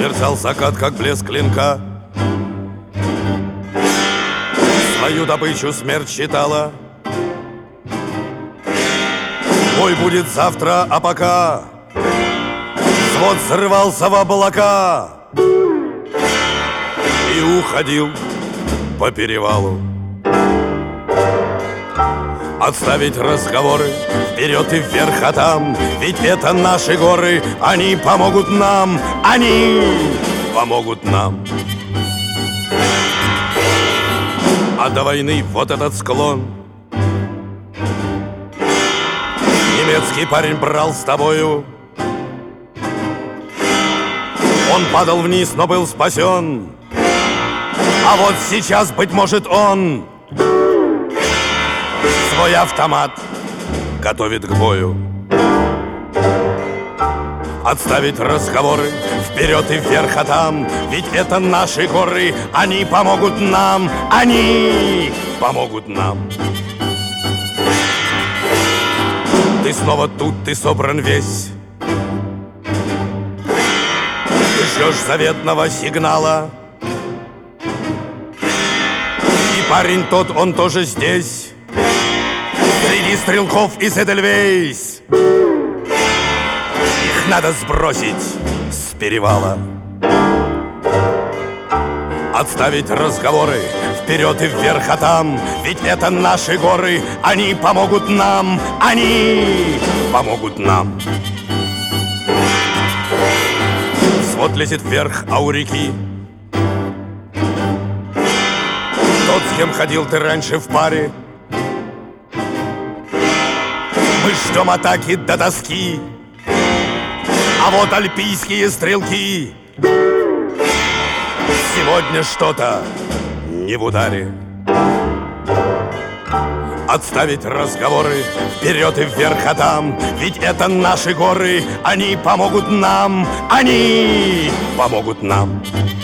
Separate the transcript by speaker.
Speaker 1: Мерцал закат, как блеск клинка. Свою добычу смерть считала. Бой будет завтра, а пока свод срывался в облака и уходил по перевалу. Отставить разговоры, вперед и вверх, а там ведь это наши горы. Они помогут нам, они помогут нам. А до войны вот этот склон немецкий парень брал с тобою. Он падал вниз, но был спасен. А вот сейчас, быть может, он свой автомат готовит к бою. Отставить разговоры, вперед и вверх, а там ведь это наши горы. Они помогут нам, они помогут нам. Ты снова тут, ты собран весь. Ты ждешь заветного сигнала. И парень тот, он тоже здесь, среди стрелков из Эдельвейс. Их надо сбросить с перевала. Отставить разговоры, вперед и вверх, а там ведь это наши горы. Они помогут нам, они помогут нам. Свод лезет вверх, а у реки тот, с кем ходил ты раньше в паре. Мы ждем атаки до доски, а вот альпийские стрелки сегодня что-то не в ударе. Отставить разговоры, вперед и вверх, а там ведь это наши горы. Они помогут нам, они помогут нам.